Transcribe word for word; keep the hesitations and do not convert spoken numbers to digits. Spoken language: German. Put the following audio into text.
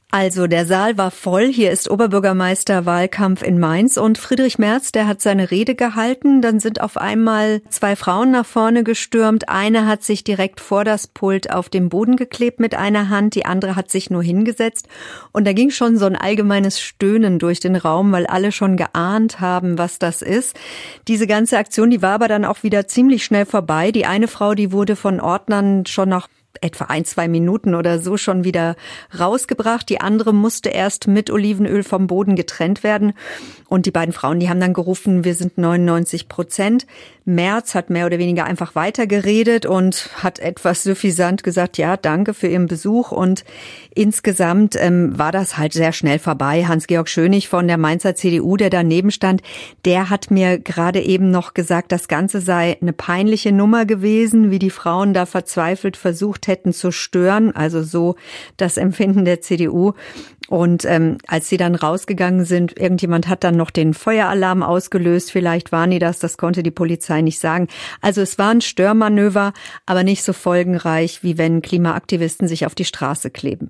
Also der Saal war voll. Hier ist Oberbürgermeisterwahlkampf in Mainz und Friedrich Merz, der hat seine Rede gehalten. Dann sind auf einmal zwei Frauen nach vorne gestürmt. Eine hat sich direkt vor das Pult auf den Boden geklebt mit einer Hand, die andere hat sich nur hingesetzt. Und da ging schon so ein allgemeines Stöhnen durch den Raum, weil alle schon geahnt haben, was das ist. Diese ganze Aktion, die war aber dann auch wieder ziemlich schnell vorbei. Die eine Frau, die wurde von Ordnern schon nach etwa ein, zwei Minuten oder so schon wieder rausgebracht. Die andere musste erst mit Olivenöl vom Boden getrennt werden. Und die beiden Frauen, die haben dann gerufen, wir sind neunundneunzig Prozent. Merz hat mehr oder weniger einfach weitergeredet und hat etwas suffisant gesagt, ja, danke für Ihren Besuch. Und insgesamt ähm, war das halt sehr schnell vorbei. Hans-Georg Schönig von der Mainzer C D U, der daneben stand, der hat mir gerade eben noch gesagt, das Ganze sei eine peinliche Nummer gewesen, wie die Frauen da verzweifelt versucht hätten zu stören, also so das Empfinden der C D U. Und ähm, als sie dann rausgegangen sind, irgendjemand hat dann noch den Feueralarm ausgelöst, vielleicht waren die das, das konnte die Polizei nicht sagen. Also es war ein Störmanöver, aber nicht so folgenreich, wie wenn Klimaaktivisten sich auf die Straße kleben.